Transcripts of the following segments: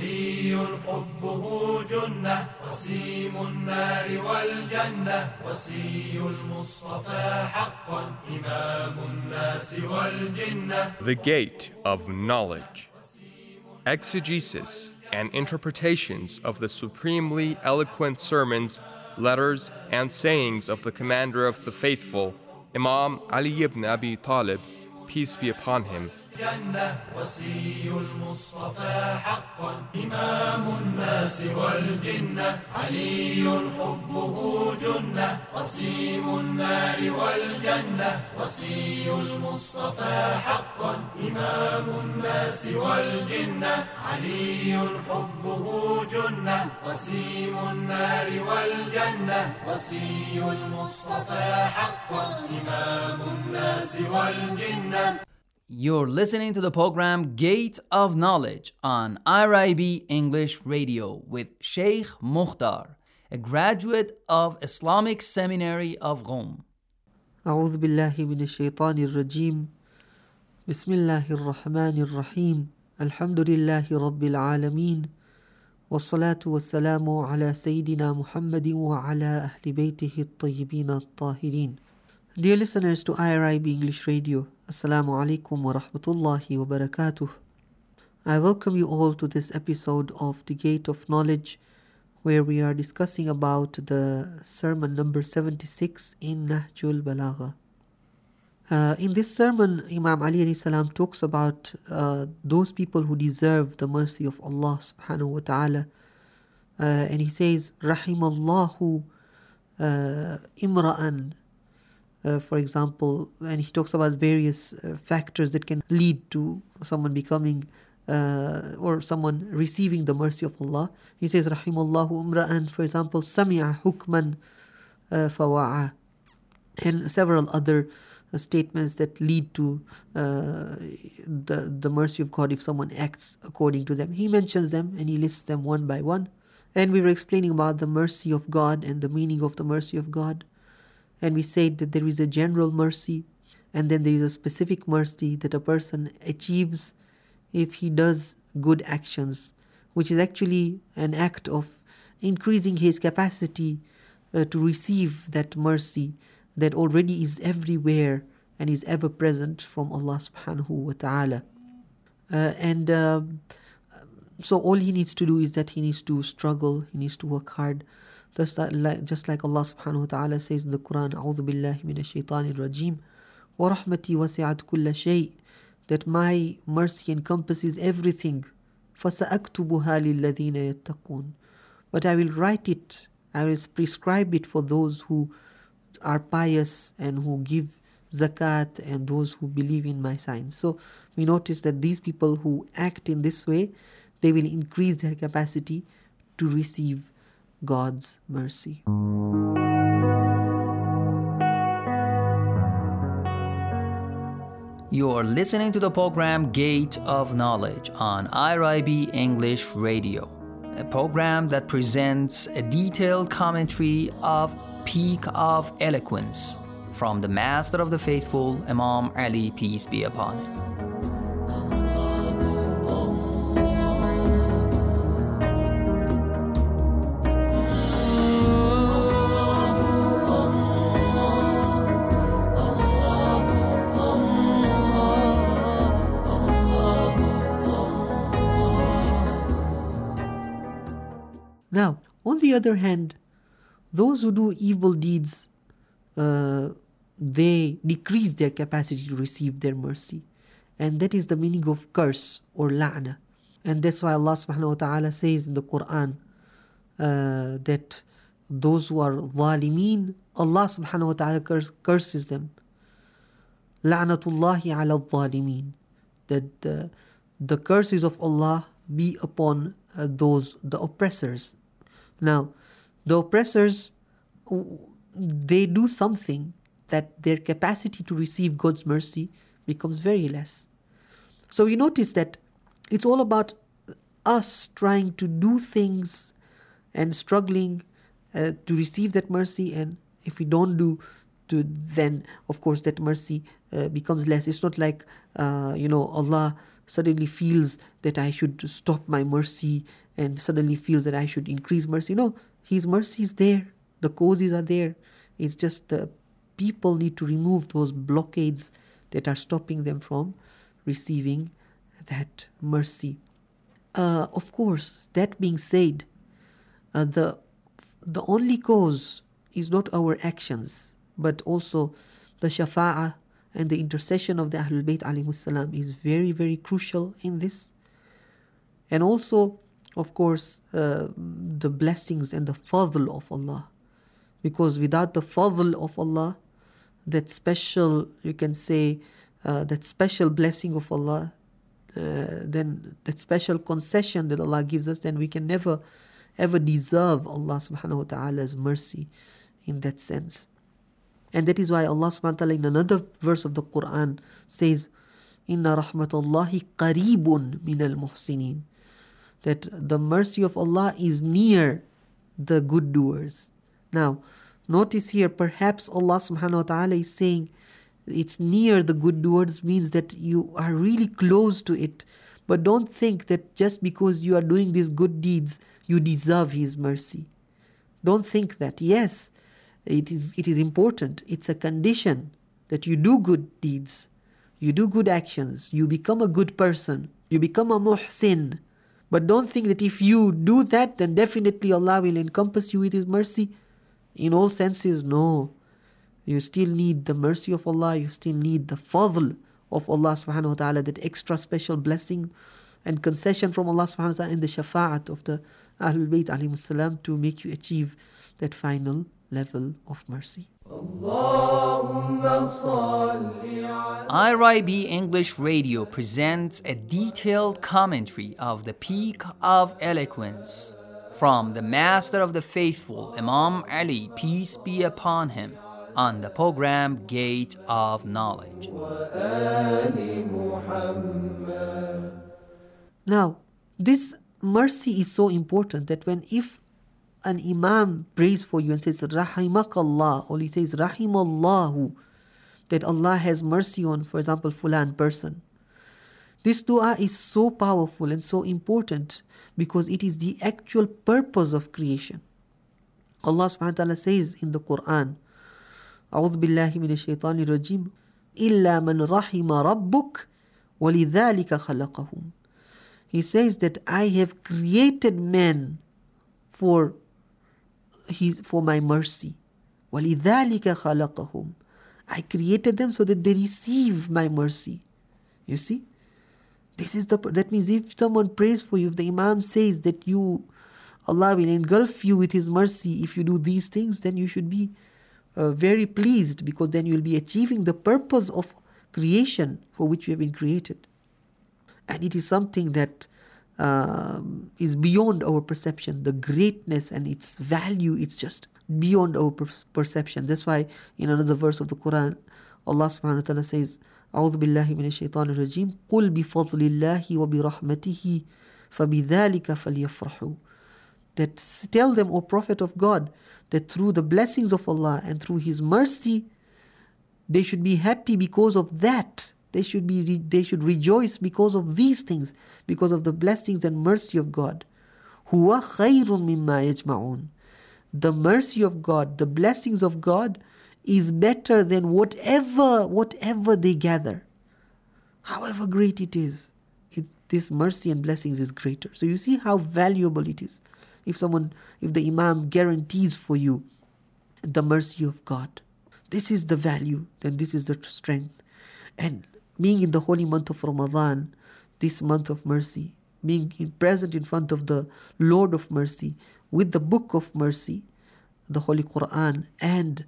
علي حبه جنة قسيم النار والجنة وصي المصطفى حقا إمام الناس والجنة. The Gate of Knowledge. Exegesis and interpretations of the supremely eloquent sermons, letters, and sayings of the Commander of the Faithful, Imam Ali ibn Abi Talib, peace be upon him. جنة وصي المصطفى حقا إمام الناس والجنة علي حبه جنة قسيم النار والجنة وصي المصطفى حقا إمام الناس والجنة علي حبه جنة قسيم النار والجنة وصي المصطفى حقا إمام الناس والجنة. You're listening to the program Gate of Knowledge on IRIB English Radio with Sheikh Mukhtar, a graduate of Islamic Seminary of Qom. أعوذ بالله من الشيطان الرجيم بسم الله الرحمن الرحيم الحمد لله رب العالمين والصلاة والسلام على سيدنا محمد وعلى أهل بيته الطيبين الطاهرين. Dear listeners to IRIB English Radio, Assalamu alaikum wa rahmatullahi wa barakatuh. I welcome you all to this episode of The Gate of Knowledge, where we are discussing about the sermon number 76 in Nahjul Balagha. In this sermon, Imam Ali alayhi salam talks about those people who deserve the mercy of Allah subhanahu wa ta'ala. And he says, Rahimallahu imra'an. For example, and he talks about various factors that can lead to someone becoming or someone receiving the mercy of Allah. He says, Rahimallahu umra'an, for example, sami'a hukman fawa'a, and several other statements that lead to the mercy of God if someone acts according to them. He mentions them and he lists them one by one. And we were explaining about the mercy of God and the meaning of the mercy of God. And we said that there is a general mercy, and then there is a specific mercy that a person achieves if he does good actions, which is actually an act of increasing his capacity to receive that mercy that already is everywhere and is ever present from Allah subhanahu wa ta'ala. So all he needs to do is that he needs to struggle, he needs to work hard. Just like Allah subhanahu wa ta'ala says in the Quran, أعوذ بالله من الشيطان الرجيم وَرَحْمَتِي وَسِعَتْ كُلَّ شَيْءٍ, that my mercy encompasses everything. فَسَأَكْتُبُهَا لِلَّذِينَ يَتَّقُونَ, but I will write it, I will prescribe it for those who are pious and who give zakat and those who believe in my signs. So we notice that these people who act in this way, they will increase their capacity to receive God's mercy. You're listening to the program Gate of Knowledge on IRIB English Radio, a program that presents a detailed commentary of Peak of Eloquence from the Master of the Faithful, Imam Ali, peace be upon him. Now, on the other hand, those who do evil deeds, they decrease their capacity to receive their mercy. And that is the meaning of curse or la'na. And that's why Allah subhanahu wa ta'ala says in the Quran that those who are zalimeen, Allah subhanahu wa ta'ala curses them. La'natullahi ala zalimeen. That the curses of Allah be upon the oppressors. Now, the oppressors, they do something that their capacity to receive God's mercy becomes very less. So you notice that it's all about us trying to do things and struggling to receive that mercy, and if we don't do, then of course that mercy becomes less. It's not like Allah suddenly feels that I should stop my mercy and suddenly feels that I should increase mercy. No, His mercy is there. The causes are there. It's just the people need to remove those blockades that are stopping them from receiving that mercy. Of course, that being said, the only cause is not our actions, but also the shafa'ah and the intercession of the Ahlul Bayt alayhimus salam is very, very crucial in this. And also, of course, the blessings and the fadl of Allah. Because without the fadl of Allah, that special, you can say, that special blessing of Allah, then that special concession that Allah gives us, then we can never ever deserve Allah subhanahu wa ta'ala's mercy in that sense. And that is why Allah subhanahu wa ta'ala in another verse of the Quran says, Inna rahmatallahi qareebun min al-muhsinin, that the mercy of Allah is near the good doers. Now, notice here, perhaps Allah subhanahu wa ta'ala is saying it's near the good doers means that you are really close to it. But don't think that just because you are doing these good deeds, you deserve His mercy. Don't think that. Yes, it is important. It's a condition that you do good deeds, you do good actions, you become a good person, you become a muhsin. But don't think that if you do that, then definitely Allah will encompass you with His mercy. In all senses, no. You still need the mercy of Allah, you still need the fadl of Allah subhanahu wa ta'ala, that extra special blessing and concession from Allah subhanahu wa ta'ala, and the shafa'at of the Ahlul Bayt alayhimus salam to make you achieve that final level of mercy. IRIB English Radio presents a detailed commentary of the Peak of Eloquence from the Master of the Faithful, Imam Ali, peace be upon him, on the program Gate of Knowledge. Now, this mercy is so important that if an imam prays for you and says Rahimakallah, or he says Rahimallahu, that Allah has mercy on, for example, fulan person, this dua is so powerful and so important because it is the actual purpose of creation. Allah subhanahu wa ta'ala says in the Quran, أعوذ بالله من الشيطان الرجيم إلا من رحم ربك ولذلك خلقهم. He says that I have created men for my mercy. وَلِذَلِكَ خَلَقَهُمْ. I created them so that they receive my mercy. You see? That means if someone prays for you, if the Imam says that Allah will engulf you with His mercy if you do these things, then you should be very pleased, because then you'll be achieving the purpose of creation for which you have been created. And it is something that is beyond our perception. The greatness and its value, it's just beyond our perception. That's why in another verse of the Quran, Allah subhanahu wa ta'ala says, أعوذ بالله من الشيطان الرجيم قل بفضل الله وبرحمته فبذلك فليفرحوا. That tell them, O Prophet of God, that through the blessings of Allah and through His mercy, they should be happy because of that. They should rejoice because of these things, because of the blessings and mercy of God. هُوَ خَيْرٌ مِمَّا يَجْمَعُونَ. The mercy of God, the blessings of God is better than whatever they gather. However great it is, this mercy and blessings is greater. So you see how valuable it is. If the Imam guarantees for you the mercy of God, this is the value, then this is the strength. And being in the holy month of Ramadan, this month of mercy, being present in front of the Lord of mercy, with the book of mercy, the Holy Quran, and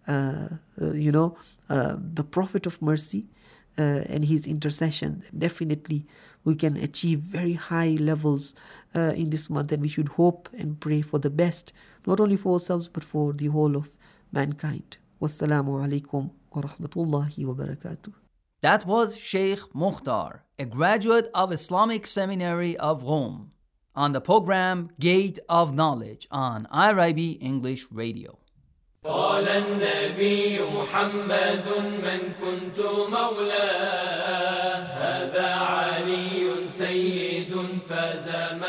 the Prophet of mercy and his intercession, definitely we can achieve very high levels in this month, and we should hope and pray for the best, not only for ourselves but for the whole of mankind. Wassalamu alaikum wa rahmatullahi wa barakatuh. That was Sheikh Mukhtar, a graduate of Islamic Seminary of Rome, on the program Gate of Knowledge on IRIB English Radio. قال النبي محمد من كنت مولاه هذا علي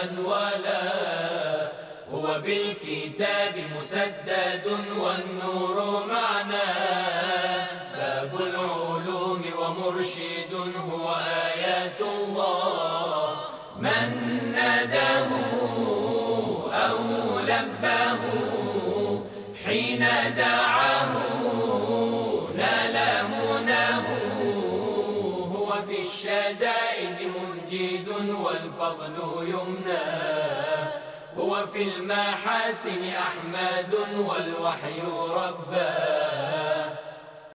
من والاه. هو بالكتاب مسدد والنور معناه، باب العلوم ومرشد هو آيات الله. من ناداه أو لباه حين دعاه نال مناه. هو في الشدائد منجد والفضل يمناه. هو في المحاسن أحمد والوحي رباه.